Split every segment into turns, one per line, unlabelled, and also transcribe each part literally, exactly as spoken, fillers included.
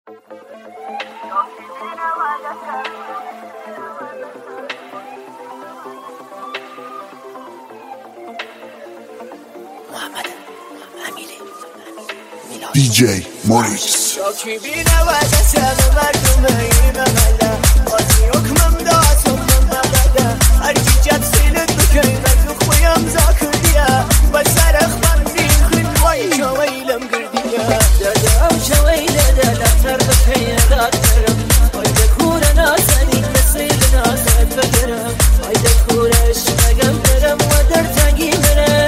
محمد امیری
دی جی موریکس
شاکی بینه و دستم مردم ایمه مله قاضی حکمم داسم ممده هرکی جد سیلت بکنه تو خویم زاکردیه و سر اخبار بین خلوی شویلم گردیه داده او شویله دلتر بکنه داد کرم هایده کوره ناسنی نسیل ناسد بگرم هایده کوره شمگم درم و در تنگی منم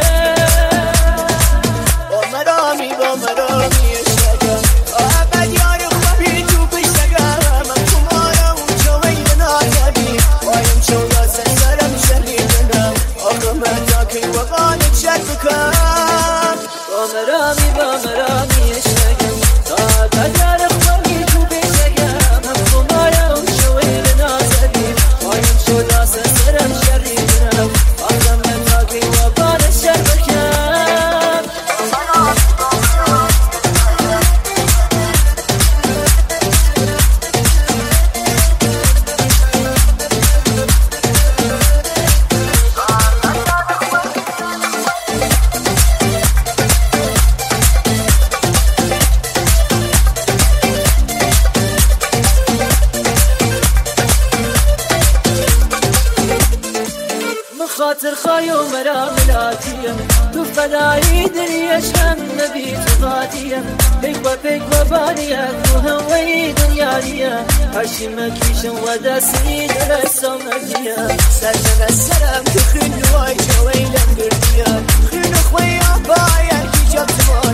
با مرامی با مرامی بامرامی بامرامی اشتگم تا قدر خواهی تو بشگم هم خمایا و شویل نازدیم پایم شد آسه سرم شری کنم آدم نتاکی و بان شر بکم خاطر خواهی و مرا ملاتیم تو فدایی دنیاش هم نبی تو غادیم پیک و پیک و بانیم تو هوای دنیاییم هرشی مکیشم و دستی درستم ندیم سرجن سرم تو خیلوای جویلم گردیم خیلو خوی آبای هرکی جاب